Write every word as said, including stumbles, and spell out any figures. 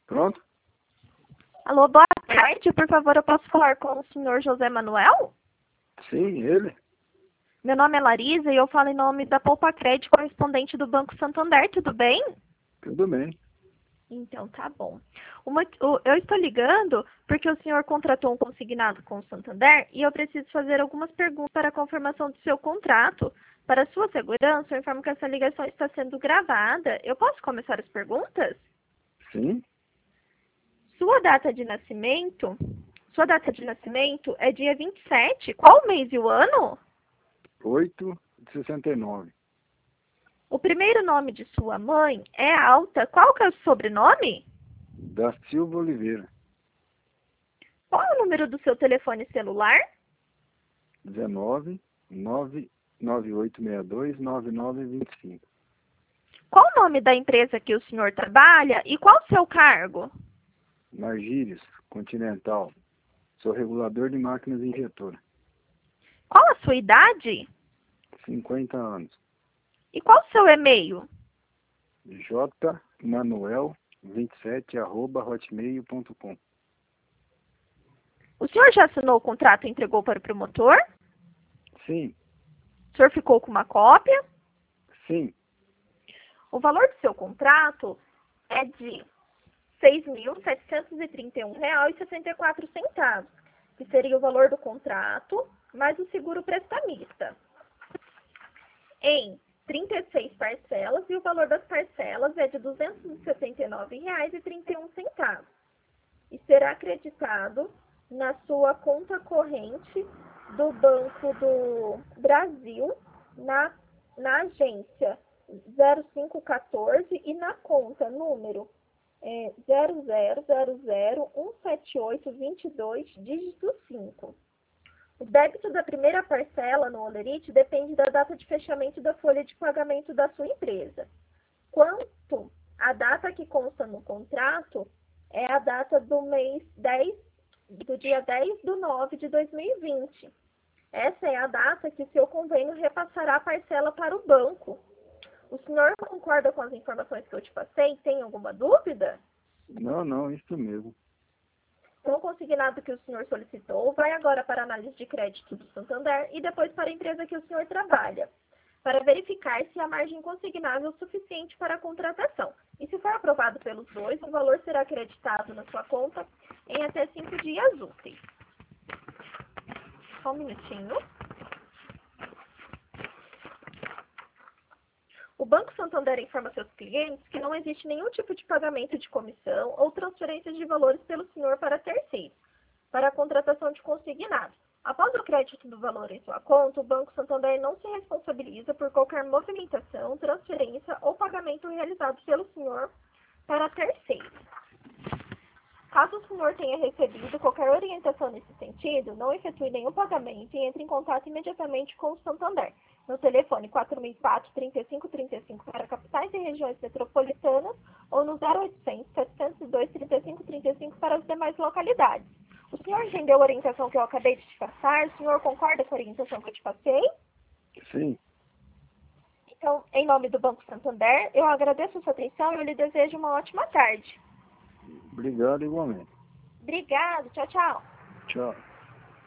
Pronto? Alô, boa tarde. Por favor, eu posso falar com o senhor José Manuel? Sim, ele. Meu nome é Larisa e eu falo em nome da Poupa Crédito, correspondente do Banco Santander. Tudo bem? Tudo bem. Então, tá bom. Uma, o- eu estou ligando porque o senhor contratou um consignado com o Santander e eu preciso fazer algumas perguntas para a confirmação do seu contrato. Para sua segurança, eu informo que essa ligação está sendo gravada. Eu posso começar as perguntas? Sim, Sua data de nascimento, sua data de nascimento é dia vinte e sete. Qual o mês e o ano? oito de sessenta e nove. O primeiro nome de sua mãe é Alta. Qual que é o sobrenome? Da Silva Oliveira. Qual é o número do seu telefone celular? dezenove, nove nove oito seis dois, nove nove dois cinco. Qual o nome da empresa que o senhor trabalha e qual o seu cargo? Margírios, Continental. Sou regulador de máquinas injetoras. Qual a sua idade? cinquenta anos. E qual o seu e-mail? jmanuel vinte e sete arroba hotmail ponto com. O senhor já assinou o contrato e entregou para o promotor? Sim, O senhor ficou com uma cópia? sim, O valor do seu contrato é de seis mil setecentos e trinta e um reais e sessenta e quatro centavos, que seria o valor do contrato mais o seguro prestamista, em trinta e seis parcelas, e o valor das parcelas é de duzentos e setenta e nove reais e trinta e um centavos, e será acreditado na sua conta corrente do Banco do Brasil, na, na agência zero cinco um quatro e na conta número é, zero zero zero zero um sete oito dois dois, dígito cinco. O débito da primeira parcela no Olerite depende da data de fechamento da folha de pagamento da sua empresa. Quanto à data que consta no contrato, é a data do mês dez, do dia dez de nove de dois mil e vinte. Essa é a data que o seu convênio repassará a parcela para o banco. O senhor concorda com as informações que eu te passei? Tem alguma dúvida? não, não, isso mesmo. Então, o consignado que o senhor solicitou vai agora para a análise de crédito do Santander e depois para a empresa que o senhor trabalha, para verificar se a margem consignável é suficiente para a contratação. E se for aprovado pelos dois, o valor será acreditado na sua conta em até cinco dias úteis. Só um minutinho. O Banco Santander informa seus clientes que não existe nenhum tipo de pagamento de comissão ou transferência de valores pelo senhor para terceiros, para a contratação de consignado. Após o crédito do valor em sua conta, o Banco Santander não se responsabiliza por qualquer movimentação, transferência ou pagamento realizado pelo senhor para terceiros. Caso o senhor tenha recebido qualquer orientação nesse sentido, não efetue nenhum pagamento e entre em contato imediatamente com o Santander, no telefone quatro mil e quatro, trinta e cinco trinta e cinco para capitais e regiões metropolitanas ou no zero oitocentos, setecentos e dois, trinta e cinco trinta e cinco para as demais localidades. O senhor entendeu a orientação que eu acabei de te passar? O senhor concorda com a orientação que eu te passei? Sim, Então, em nome do Banco Santander, eu agradeço a sua atenção e eu lhe desejo uma ótima tarde. obrigado igualmente. Obrigada, tchau, tchau. Tchau.